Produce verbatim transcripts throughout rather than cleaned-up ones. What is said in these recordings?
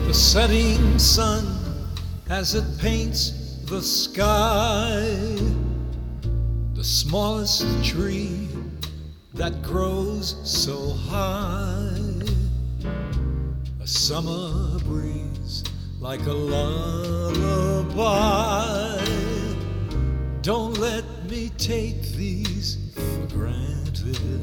The setting sun as it paints the sky, the smallest tree that grows so high, a summer breeze like a lullaby. Don't let me take these for granted.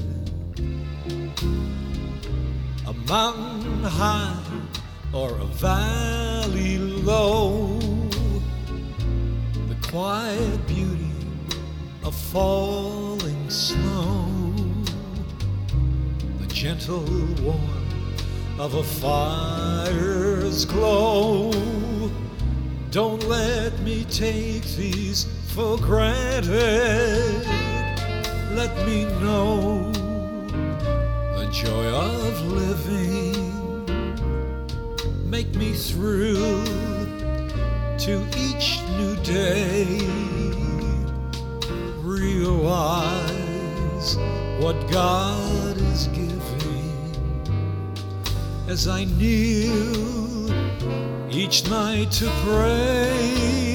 A mountain high or a valley low, the quiet beauty of falling snow, the gentle warmth of a fire's glow. Don't let me take these for granted. Let me know the joy of living. Make me thrill to each new day. Realize what God is giving as I kneel each night to pray.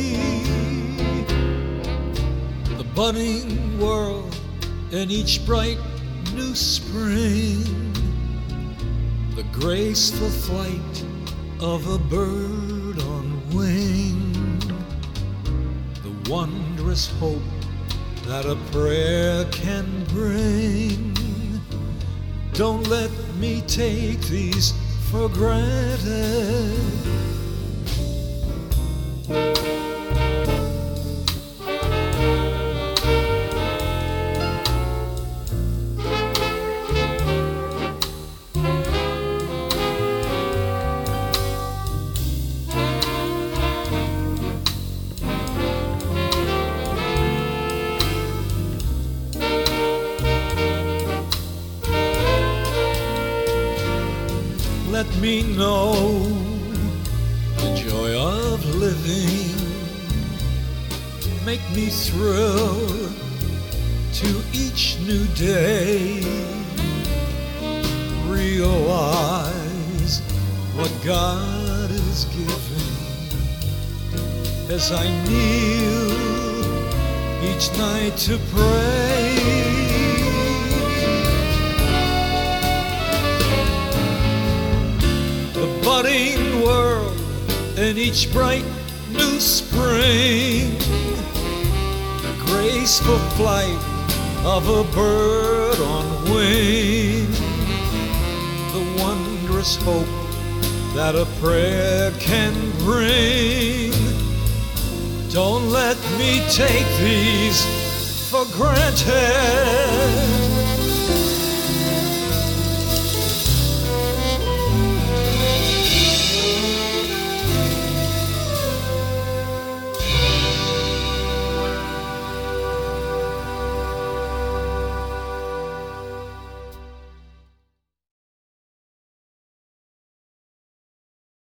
The budding world in each bright new spring, the graceful flight of a bird on wing, the wondrous hope that a prayer can bring. Don't let me take these for granted. Let me know the joy of living. Make me thrill to each new day. Realize what God is giving as I kneel each night to pray. Budding world in each bright new spring, the graceful flight of a bird on wing, the wondrous hope that a prayer can bring. Don't let me take these for granted.